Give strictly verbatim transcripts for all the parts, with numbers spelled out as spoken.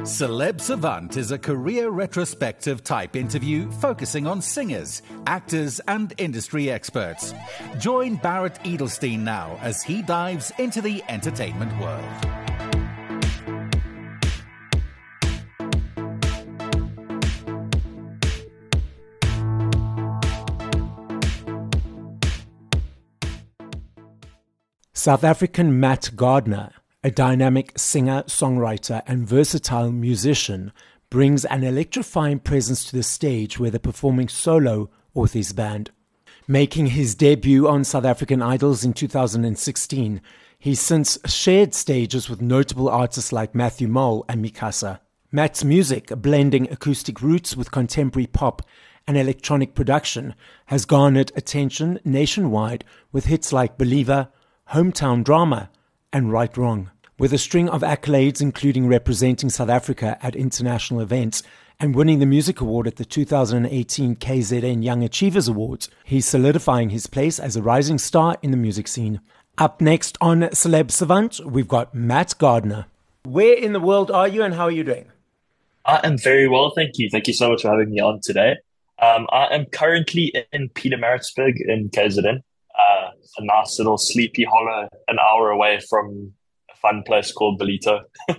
Celeb Savant is a career retrospective type interview focusing on singers, actors, and industry experts. Join Barrett Edelstein now as he dives into the entertainment world. South African Matt Gardner, a dynamic singer, songwriter, and versatile musician, brings an electrifying presence to the stage, whether performing solo or with his band. Making his debut on South African Idols in two thousand sixteen, he's since shared stages with notable artists like Matthew Mole and Mikasa. Matt's music, blending acoustic roots with contemporary pop and electronic production, has garnered attention nationwide with hits like Believer, Hometown Drama, and Right Wrong. With a string of accolades, including representing South Africa at international events and winning the Music Award at the two thousand eighteen K Z N Young Achievers Awards, he's solidifying his place as a rising star in the music scene. Up next on Celeb Savant, we've got Matt Gardner. Where in the world are you and how are you doing? I am very well, thank you. Thank you so much for having me on today. Um, I am currently in Pietermaritzburg in K Z N. Uh, a nice little sleepy hollow an hour away from a fun place called Belito.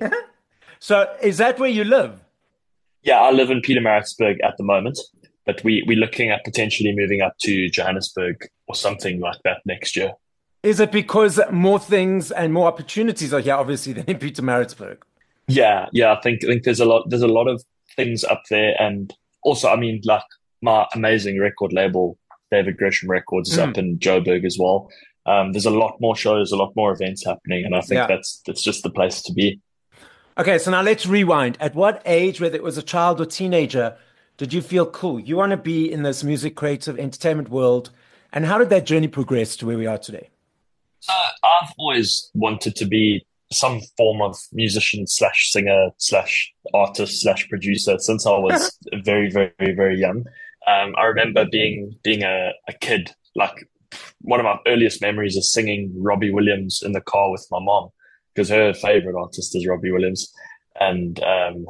So is that where you live? Yeah, I live in Pietermaritzburg at the moment, but we, we're looking at potentially moving up to Johannesburg or something like that next year. Is it because more things and more opportunities are here, obviously, than in Pietermaritzburg? Yeah, yeah, I think I think there's a lot there's a lot of things up there, and also, I mean, like my amazing record label, David Gresham Records, is mm. up in Joburg as well. Um, there's a lot more shows, a lot more events happening, and I think yeah. that's that's just the place to be. Okay, so now let's rewind. At what age, whether it was a child or teenager, did you feel cool? You want to be in this music, creative, entertainment world, and how did that journey progress to where we are today? So I've always wanted to be some form of musician slash singer slash artist slash producer since I was very, very, very young. Um, I remember being being a, a kid, like one of my earliest memories is singing Robbie Williams in the car with my mom because her favorite artist is Robbie Williams. And um,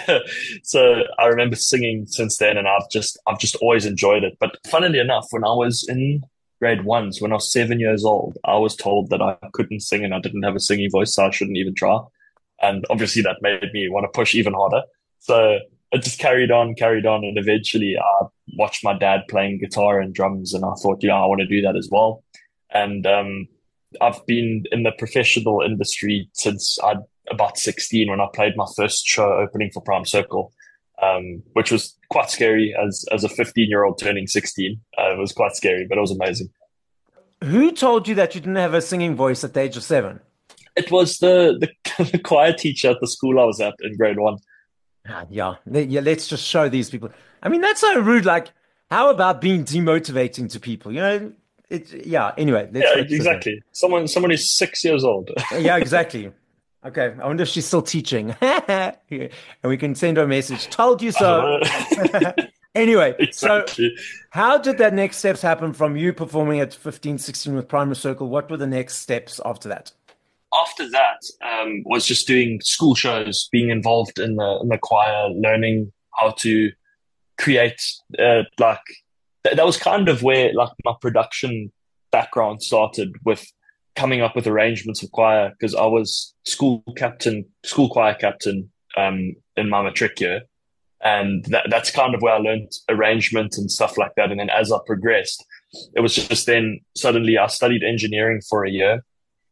so I remember singing since then, and I've just I've just always enjoyed it. But funnily enough, when I was in grade ones, when I was seven years old, I was told that I couldn't sing and I didn't have a singing voice, so I shouldn't even try. And obviously that made me want to push even harder. So it just carried on, carried on. And eventually I watched my dad playing guitar and drums, and I thought, yeah, I want to do that as well. And um, I've been in the professional industry since I about sixteen, when I played my first show opening for Prime Circle. Um, which was quite scary as as a fifteen-year-old turning sixteen. Uh, it was quite scary, but it was amazing. Who told you that you didn't have a singing voice at the age of seven? It was the, the, the choir teacher at the school I was at in grade one. Ah, yeah. yeah, let's just show these people. I mean, that's so rude. Like, how about being demotivating to people? You know, it, yeah, anyway. Let's yeah, exactly. Someone, someone who's six years old. Yeah, exactly. Okay, I wonder if she's still teaching. And we can send her a message. Told you so. Anyway, exactly. So how did that next steps happen from you performing at fifteen, sixteen with Prime Circle? What were the next steps after that? After that um, was just doing school shows, being involved in the, in the choir, learning how to create, uh, like, th- that was kind of where like my production background started, with coming up with arrangements of choir, because I was school captain, school choir captain um, in my matric year. And that, that's kind of where I learned arrangement and stuff like that. And then as I progressed, it was just then suddenly I studied engineering for a year.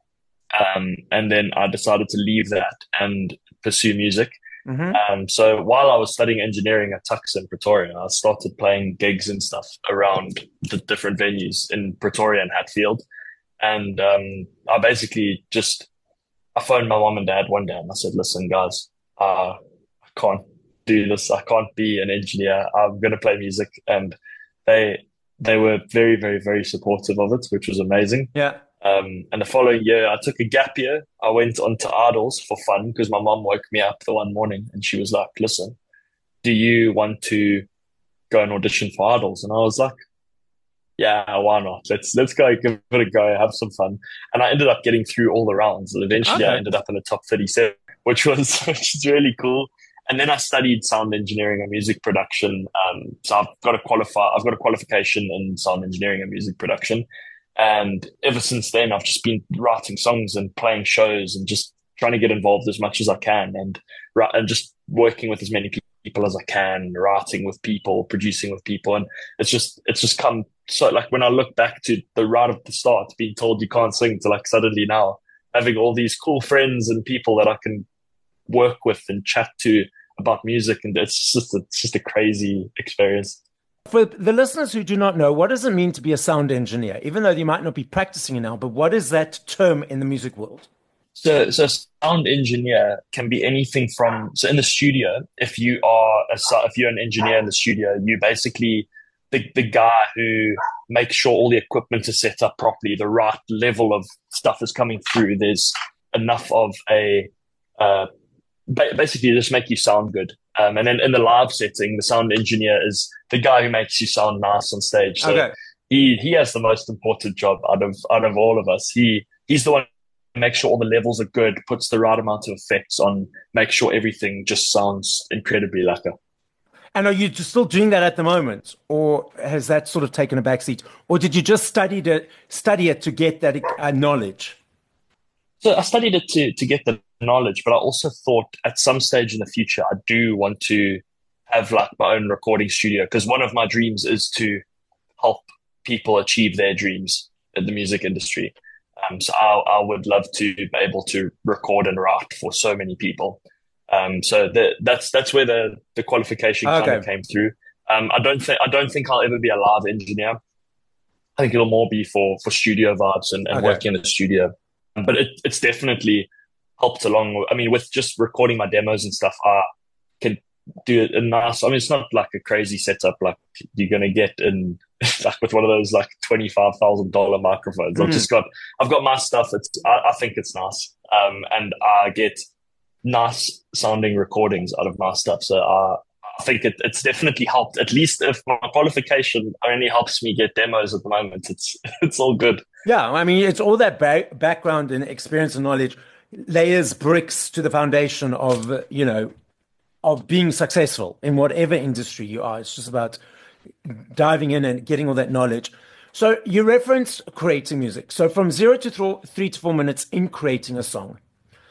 Um, and then I decided to leave that and pursue music. Mm-hmm. Um, so while I was studying engineering at Tux in Pretoria, I started playing gigs and stuff around the different venues in Pretoria and Hatfield. And um, I basically just, I phoned my mom and dad one day and I said, listen, guys, uh, I can't do this. I can't be an engineer. I'm going to play music. And they they were very, very, very supportive of it, which was amazing. Yeah. Um, and the following year, I took a gap year. I went on to Idols for fun because my mom woke me up the one morning and she was like, listen, do you want to go and audition for Idols? And I was like, yeah, why not? Let's let's go give it a go, have some fun. And I ended up getting through all the rounds. And eventually, okay. I ended up in the top thirty-seven, which was which is really cool. And then I studied sound engineering and music production. Um, so I've got a qualify, I've got a qualification in sound engineering and music production. And ever since then, I've just been writing songs and playing shows and just trying to get involved as much as I can, and and just working with as many people as I can, writing with people, producing with people. And it's just, it's just come. So like when I look back to the right at the start, being told you can't sing, to like suddenly now having all these cool friends and people that I can work with and chat to about music. And it's just, a, it's just a crazy experience. For the listeners who do not know, what does it mean to be a sound engineer? Even though you might not be practicing it now, but what is that term in the music world? So, so sound engineer can be anything from, so in the studio, if you are a, if you're an engineer in the studio, you basically the, the guy who makes sure all the equipment is set up properly, the right level of stuff is coming through. There's enough of a, uh, basically just make you sound good. Um, and then in the live setting, the sound engineer is the guy who makes you sound nice on stage. So okay. he, he has the most important job out of, out of all of us. He, he's the one who makes sure all the levels are good, puts the right amount of effects on, make sure everything just sounds incredibly lekker. And are you still doing that at the moment, or has that sort of taken a backseat, or did you just study it, study it to get that uh, knowledge? So I studied it to, to get the knowledge, but I also thought at some stage in the future, I do want to have like my own recording studio, because one of my dreams is to help people achieve their dreams in the music industry. Um, so I, I would love to be able to record and write for so many people. Um, so the, that's that's where the, the qualification okay. kind of came through. Um, I don't think I don't think I'll ever be a live engineer. I think it'll more be for for studio vibes and, and okay. working in the studio. But it, it's definitely helped along. I mean, with just recording my demos and stuff, I can do a nice. I mean, it's not like a crazy setup like you're gonna get in like with one of those like twenty five thousand dollar microphones. Mm. I've just got I've got my stuff. It's I, I think it's nice, um, and I get nice sounding recordings out of my stuff. So uh, I think it, it's definitely helped. At least if my qualification only helps me get demos at the moment, it's it's all good. Yeah, I mean, it's all that ba- background and experience and knowledge layers bricks to the foundation of, you know, of being successful in whatever industry you are. It's just about diving in and getting all that knowledge. So you referenced creating music. So from zero to th- three to four minutes in creating a song.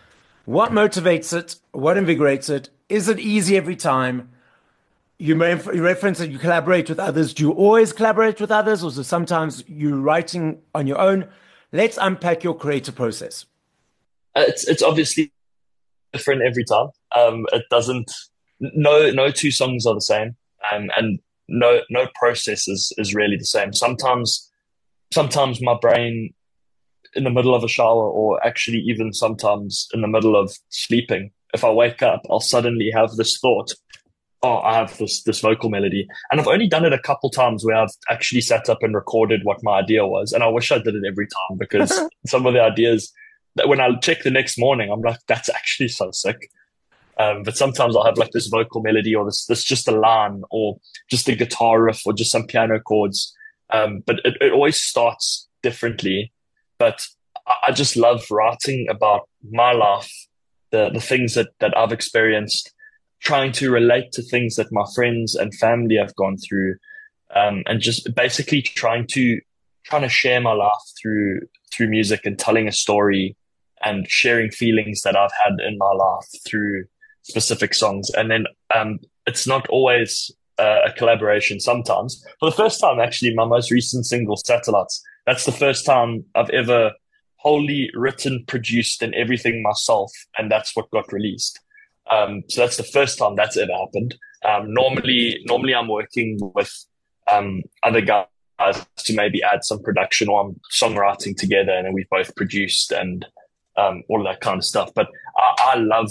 What motivates it? What invigorates it? Is it easy every time? You may you reference that you collaborate with others. Do you always collaborate with others, or is it sometimes you're writing on your own? Let's unpack your creative process. Uh, it's it's obviously different every time. Um, it doesn't. No, no two songs are the same, um, and no no process is is really the same. Sometimes, sometimes my brain, in the middle of a shower, or actually even sometimes in the middle of sleeping, if I wake up, I'll suddenly have this thought, oh, I have this this vocal melody. And I've only done it a couple times where I've actually sat up and recorded what my idea was. And I wish I did it every time, because some of the ideas that when I check the next morning, I'm like, that's actually so sick. Um, but sometimes I'll have like this vocal melody, or this, this just a line, or just a guitar riff, or just some piano chords. Um, but it, it always starts differently. But I just love writing about my life, the, the things that, that I've experienced, trying to relate to things that my friends and family have gone through, um, and just basically trying to trying to share my life through through music and telling a story and sharing feelings that I've had in my life through specific songs. And then um, it's not always uh, a collaboration. Sometimes, for the first time, actually, my most recent single, Satellites, that's the first time I've ever wholly written, produced, and everything myself, and that's what got released. Um, so that's the first time that's ever happened. Um, normally, normally I'm working with um, other guys to maybe add some production, or I'm songwriting together, and then we've both produced and um, all of that kind of stuff. But I, I love.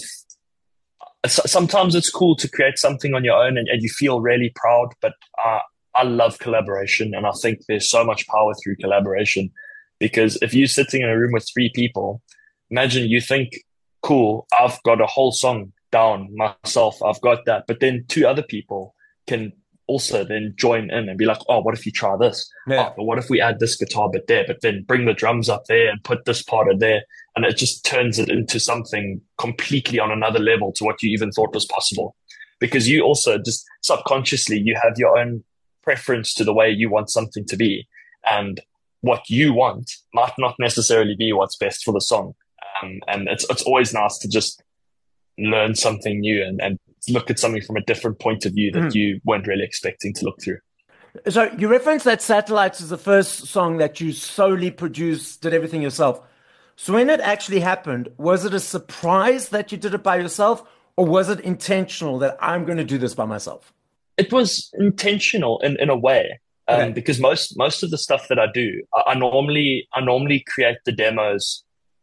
Sometimes it's cool to create something on your own, and, and you feel really proud. But I, I love collaboration, and I think there's so much power through collaboration. Because if you're sitting in a room with three people, imagine you think, cool, I've got a whole song down myself, I've got that. But then two other people can also then join in and be like, oh, what if you try this? Yeah. Oh, but what if we add this guitar bit there, but then bring the drums up there and put this part of there? And it just turns it into something completely on another level to what you even thought was possible. Because you also just subconsciously, you have your own preference to the way you want something to be. And what you want might not necessarily be what's best for the song. Um, and it's it's always nice to just learn something new and, and look at something from a different point of view that mm. you weren't really expecting to look through. So you referenced that Satellites is the first song that you solely produced, did everything yourself. So when it actually happened, was it a surprise that you did it by yourself, or was it intentional that I'm going to do this by myself? It was intentional in, in a way, um, okay. because most most of the stuff that I do, I, I normally I normally create the demos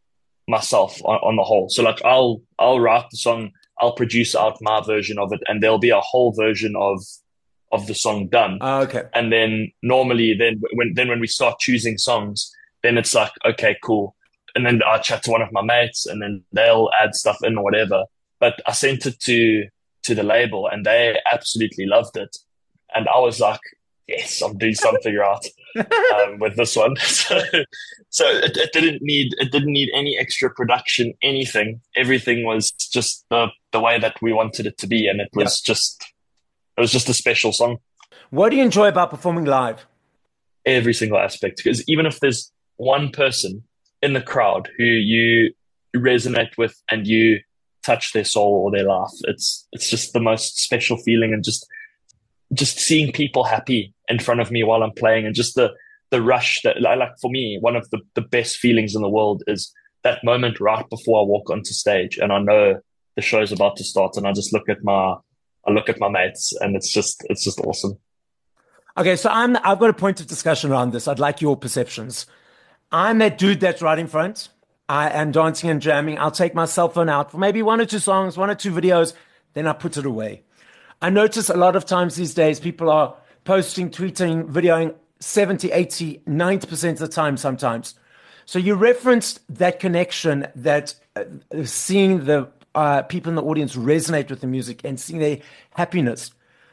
myself on, on the whole. So like I'll I'll write the song, I'll produce out my version of it, and there'll be a whole version of of the song done. Oh, okay. And then normally then when then when we start choosing songs, then it's like, okay, cool. And then I chat to one of my mates, and then they'll add stuff in or whatever. But I sent it to to the label, and they absolutely loved it. And I was like, yes, I'm doing something right um, with this one. So, so it, it didn't need it didn't need any extra production, anything. Everything was just the the way that we wanted it to be, and it was yeah. just it was just a special song. What do you enjoy about performing live? Every single aspect, because even if there's one person in the crowd who you resonate with and you touch their soul or their life, it's it's just the most special feeling. And just just seeing people happy in front of me while I'm playing, and just the the rush that, like, for me, one of the, the best feelings in the world is that moment right before I walk onto stage and I know the show's about to start, and I just look at my I look at my mates, and it's just it's just awesome. Okay, so I'm I've got a point of discussion around this. I'd like your perceptions. I'm that dude that's right in front. I am dancing and jamming. I'll take my cell phone out for maybe one or two songs, one or two videos, then I put it away. I notice a lot of times these days people are posting, tweeting, videoing seventy, eighty, ninety percent of the time sometimes. So you referenced that connection, that uh, seeing the uh, people in the audience resonate with the music and seeing their happiness.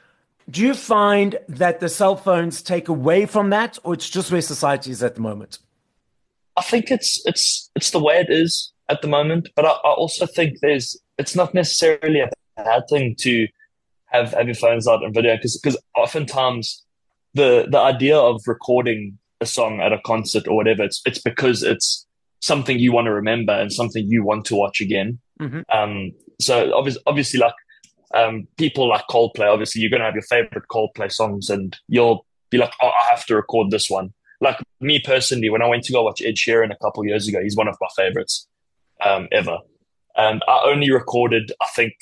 Do you find that the cell phones take away from that, or it's just where society is at the moment? I think it's it's it's the way it is at the moment, but I, I also think there's it's not necessarily a bad thing to have, have your phones out and video, because because oftentimes the the idea of recording a song at a concert or whatever, it's it's because it's something you want to remember and something you want to watch again. Mm-hmm. Um, so obviously, obviously, like um, people like Coldplay, obviously you're going to have your favorite Coldplay songs, and you'll be like, oh, I have to record this one. Like me personally, when I went to go watch Ed Sheeran a couple of years ago, he's one of my favorites um, ever. And I only recorded, I think,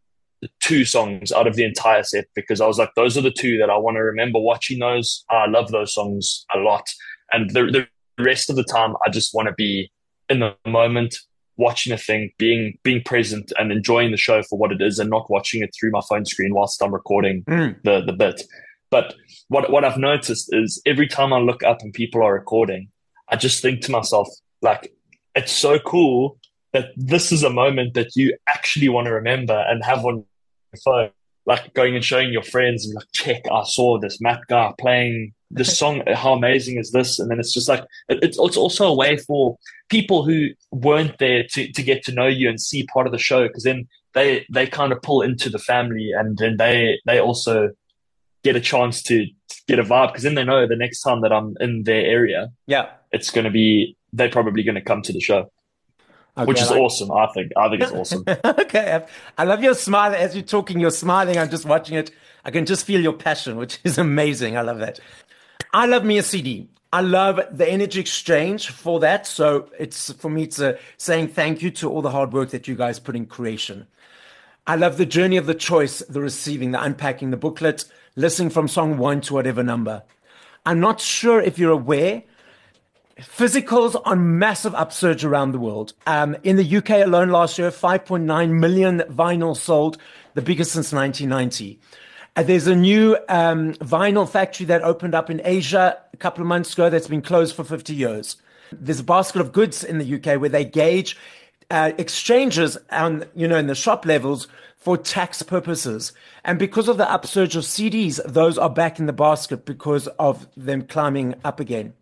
two songs out of the entire set, because I was like, those are the two that I want to remember watching those. I love those songs a lot. And the, the rest of the time, I just want to be in the moment, watching a thing, being being present and enjoying the show for what it is, and not watching it through my phone screen whilst I'm recording mm. the, the bit. But what what I've noticed is every time I look up and people are recording, I just think to myself, like, it's so cool that this is a moment that you actually want to remember and have on your phone. Like going and showing your friends and like, check, I saw this Matt guy playing this song. How amazing is this? And then it's just like, it's, it's also a way for people who weren't there to, to get to know you and see part of the show, because then they, they kind of pull into the family, and then they, they also get a chance to get a vibe, because then they know the next time that I'm in their area, yeah, it's going to be, they're probably going to come to the show, okay, which is like awesome. I think, I think it's awesome. Okay. I love your smile. As you're talking, you're smiling. I'm just watching it. I can just feel your passion, which is amazing. I love that. I love me a C D. I love the energy exchange for that. So it's, for me, it's a saying thank you to all the hard work that you guys put in creation. I love the journey of the choice, the receiving, the unpacking, the booklet, listening from song one to whatever number. I'm not sure if you're aware, physicals on massive upsurge around the world. Um, in the U K alone last year, five point nine million vinyl sold, the biggest since nineteen ninety. Uh, there's a new um, vinyl factory that opened up in Asia a couple of months ago that's been closed for fifty years. There's a basket of goods in the U K where they gauge uh, exchanges on, you know, in the shop levels for tax purposes. And because of the upsurge of C Ds, those are back in the basket because of them climbing up again.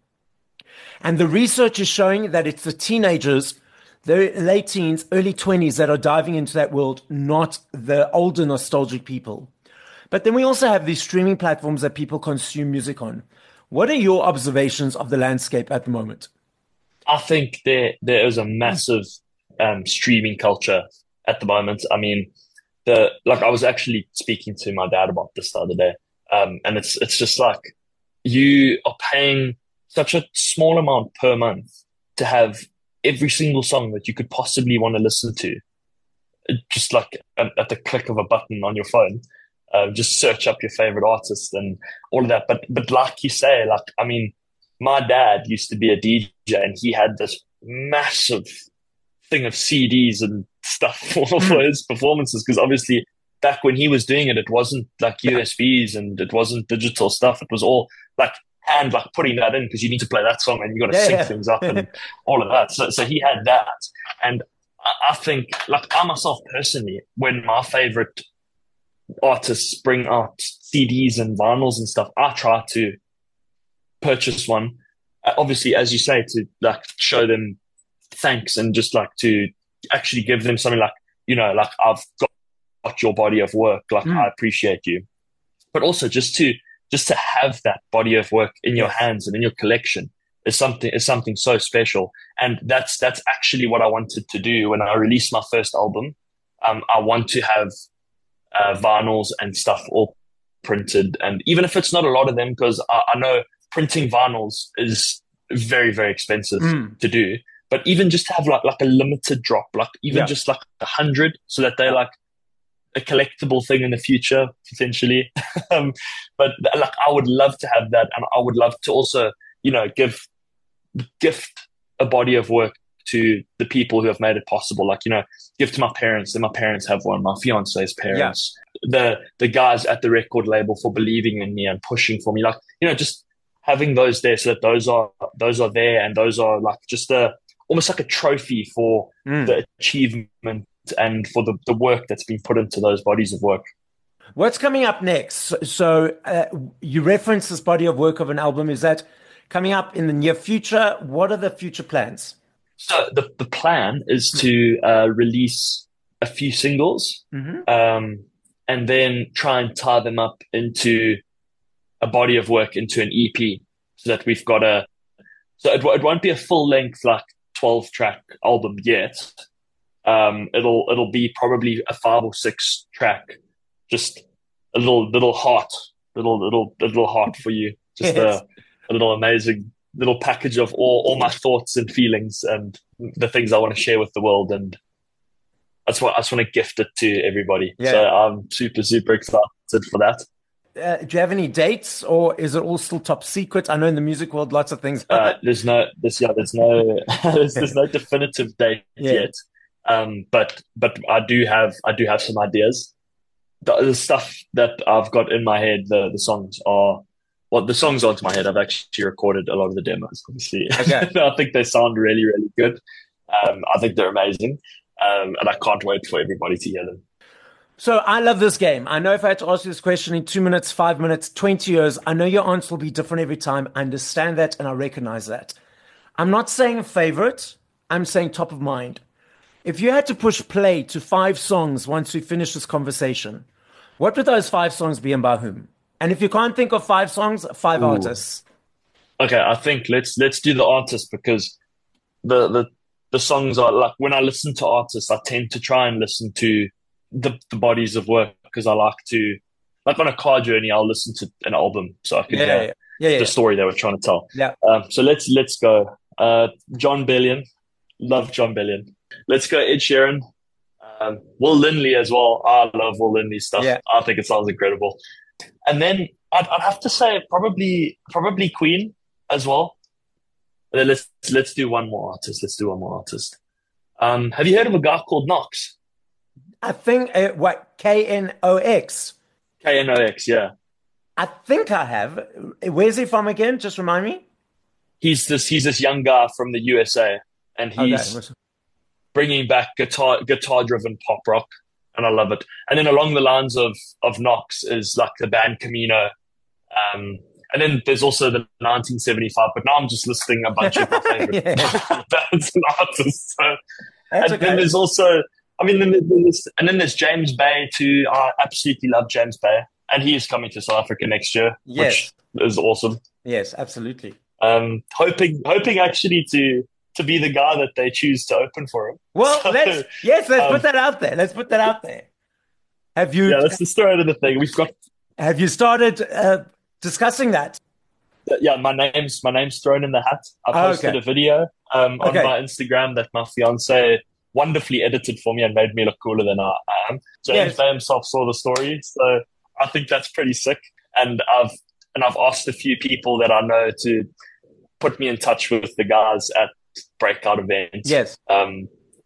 And the research is showing that it's the teenagers, the late teens, early twenties that are diving into that world, not the older nostalgic people. But then we also have these streaming platforms that people consume music on. What are your observations of the landscape at the moment? I think there there is a massive um, streaming culture at the moment. I mean, the like I was actually speaking to my dad about this the other day, um, and it's it's just like you are paying such a small amount per month to have every single song that you could possibly want to listen to, just like at, at the click of a button on your phone. Uh, just search up your favorite artist and all of that. But but like you say, like I mean, my dad used to be a D J, and he had this massive thing of C Ds and stuff for, for his performances. Because obviously, back when he was doing it, it wasn't like U S Bs and it wasn't digital stuff. It was all like hand, like putting that in because you need to play that song and you got to yeah, sync yeah. things up and all of that. So so he had that, and I, I think like I myself personally, when my favorite artists bring out C Ds and vinyls and stuff, I try to purchase one. Uh, obviously, as you say, to like show them thanks and just like to actually give them something like, you know, like I've got, got your body of work, like mm. I appreciate you. But also just to just to have that body of work in your hands and in your collection is something is something so special. And that's that's actually what I wanted to do when I released my first album. Um, I want to have uh, vinyls and stuff all printed, and even if it's not a lot of them, because I, I know printing vinyls is very, very expensive mm. to do. But even just to have like like a limited drop, like even yeah. just like a hundred, so that they're like a collectible thing in the future potentially. um, but like I would love to have that, and I would love to also, you know, give gift a body of work to the people who have made it possible. Like, you know, give to my parents, and my parents have one, my fiance's parents, yeah. the the guys at the record label for believing in me and pushing for me. Like, you know, just having those there so that those are those are there, and those are like just a almost like a trophy for mm. the achievement and for the, the work that's been put into those bodies of work. What's coming up next? So, so uh, you referenced this body of work of an album. Is that coming up in the near future? What are the future plans? So the, the plan is to uh, release a few singles mm-hmm. um, and then try and tie them up into a body of work, into an E P, so that we've got a, so it, it won't be a full length, like twelve track album yet. Um, it'll, it'll be probably a five or six track, just a little, little heart, little, little, little heart for you. Just yes. a, a little amazing little package of all, all my thoughts and feelings and the things I want to share with the world. And that's what I just want to gift it to everybody. Yeah. So I'm super, super excited for that. Uh, do you have any dates, or is it all still top secret? I know in the music world, lots of things. uh, there's no, there's, yeah, there's no, there's, there's no definitive date yeah. yet. Um, but, but I do have, I do have some ideas. The, the stuff that I've got in my head, the, the songs are, well, the songs aren't in my head. I've actually recorded a lot of the demos, obviously. Okay. I think they sound really, really good. Um, I think they're amazing. Um, and I can't wait for everybody to hear them. So I love this game. I know if I had to ask you this question in two minutes, five minutes, twenty years, I know your answer will be different every time. I understand that and I recognize that. I'm not saying favorite. I'm saying top of mind. If you had to push play to five songs once we finish this conversation, what would those five songs be and by whom? And if you can't think of five songs, five Ooh. artists. Okay, I think let's let's do the artists, because the, the the songs are like, when I listen to artists, I tend to try and listen to the, the bodies of work, because I like to, like on a car journey, I'll listen to an album so I can yeah, hear yeah, yeah, yeah. the story they were trying to tell. Yeah. Um, so let's let's go. Uh, Jon Bellion, love Jon Bellion. Let's go Ed Sheeran. Um, Will Lindley as well. I love Will Lindley stuff. Yeah. I think it sounds incredible. And then I'd, I'd have to say probably probably Queen as well. Then let's let's do one more artist. Let's do one more artist. Um, have you heard of a guy called Knox? I think uh, what K N O X. K N O X, yeah. I think I have. Where's he from again? Just remind me. He's this he's this young guy from the U S A, and he's okay. bringing back guitar guitar driven pop rock. and I love it. And then along the lines of of Knox is like the band Camino. Um, and then there's also the nineteen seventy-five, but now I'm just listing a bunch of my favorite bands and artists. So, and okay. then there's also, I mean, then there's, and then there's James Bay too. I absolutely love James Bay, and he is coming to South Africa next year, yes. which is awesome. Yes, absolutely. Um, hoping, hoping actually to to be the guy that they choose to open for him. Well, so, let's yes, let's um, put that out there. Let's put that out there. Have you? Yeah, let's just throw it in the thing. We've got. Have you started uh, discussing that? Yeah, my name's my name's thrown in the hat. I posted oh, okay. a video um, on okay. my Instagram that my fiance wonderfully edited for me and made me look cooler than I am. James yes. Bay himself saw the story, so I think that's pretty sick. And I've and I've asked a few people that I know to put me in touch with the guys at breakout events. Yes. Um.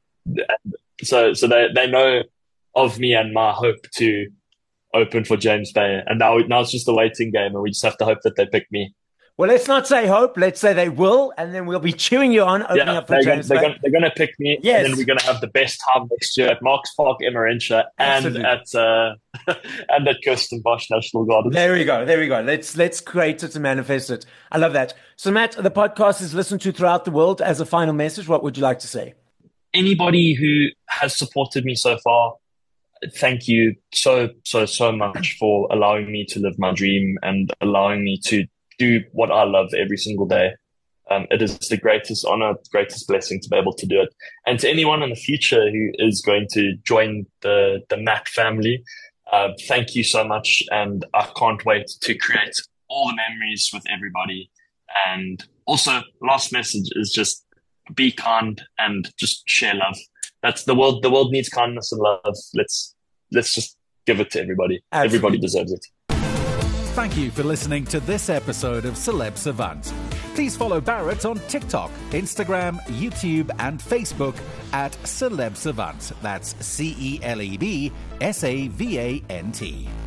So so they they know of me and my hope to open for James Bay, and now now it's just a waiting game, and we just have to hope that they pick me. Well, let's not say hope. Let's say they will, and then we'll be cheering you on opening yeah, up for James gonna, Bay. They're going, they're going to pick me, yes. and then we're going to have the best time next year at Marks Park, Emmarentia, and Absolutely. at uh, and at Kirstenbosch National Gardens. There we go. There we go. Let's let's create it and manifest it. I love that. So, Matt, the podcast is listened to throughout the world. As a final message, what would you like to say? Anybody who has supported me so far, thank you so, so, so much for allowing me to live my dream and allowing me to do what I love every single day. Um, it is the greatest honor, greatest blessing to be able to do it. And to anyone in the future who is going to join the, the Matt family, uh, thank you so much. And I can't wait to create all the memories with everybody. And also, last message is just be kind and just share love. That's the world. The world needs kindness and love. Let's let's just give it to everybody. Absolutely. Everybody deserves it. Thank you for listening to this episode of Celeb Savant. Please follow Barrett on TikTok, Instagram, YouTube, and Facebook at Celeb Savant. That's C E L E B S A V A N T.